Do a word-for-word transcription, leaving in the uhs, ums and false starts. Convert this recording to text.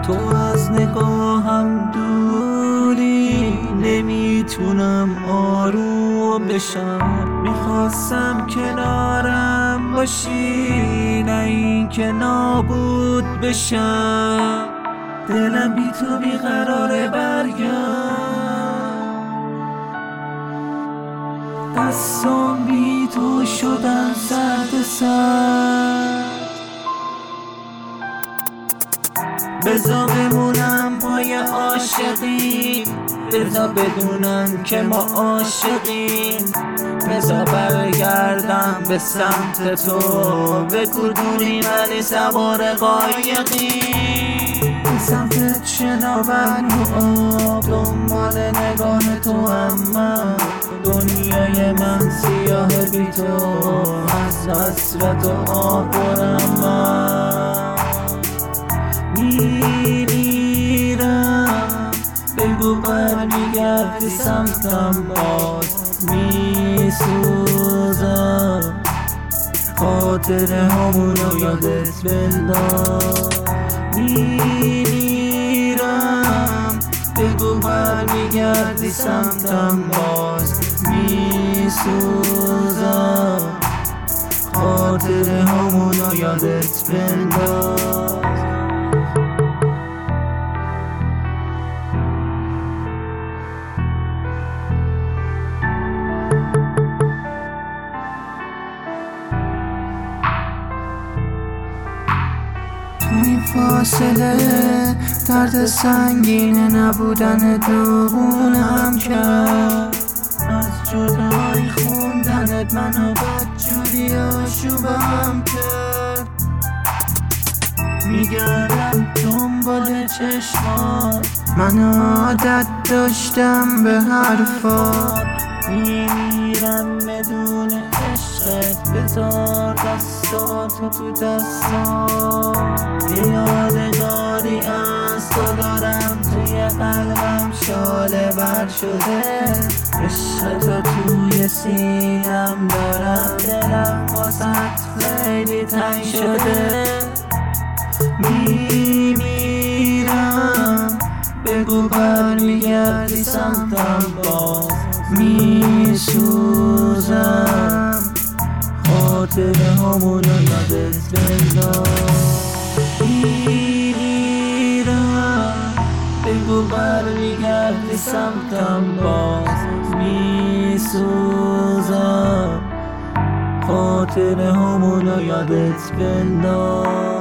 تو از نگاهم دوری، نمیتونم آروم بشم. میخواستم کنارم باشی، نه این که نابود بشم. دلم بی تو بیقراره برگرد، دستام بی تو شدن سرد سرد. بذار بمونم پای عاشقین، بذار بدونن که ما عاشقین. بذار برگردم به سمت تو، بگو دوری ولی سوار قایقین. به سمت شناور و آب، دنبال نگاه تو هم من. دنیای من سیاه بی تو، از حسرت و آب برم من. میمیرم بگو برمیگردی سمتم، باز میسوزم. خاطر همونو یادت بنداز. میمیرم بگو برمیگردی سمتم، باز میسوزم. خاطر همونو یادت بنداز. تو این فاصله درد سنگین نبودن دوغونم کرد. از جدایی خوندنت منو بدجوری آشوبم کرد. میگردم دنبال چشمات، من عادت داشتم به حرفات. میمیرم بدون عشقت، بذار دستاتو تو دستات. یادگاری از تو دارم توی قلبم شاله بر شده. عشق تو توی سینم دارم، دلم واسط خیلی تنگ شده. میمیرم بگو برمیگردی سمتم، باز میسوزم. خاطر همونو یادت بنداز. میمیرم بگو برمیگردی سمتم، باز میسوزم. خاطر همونو یادت بنداز.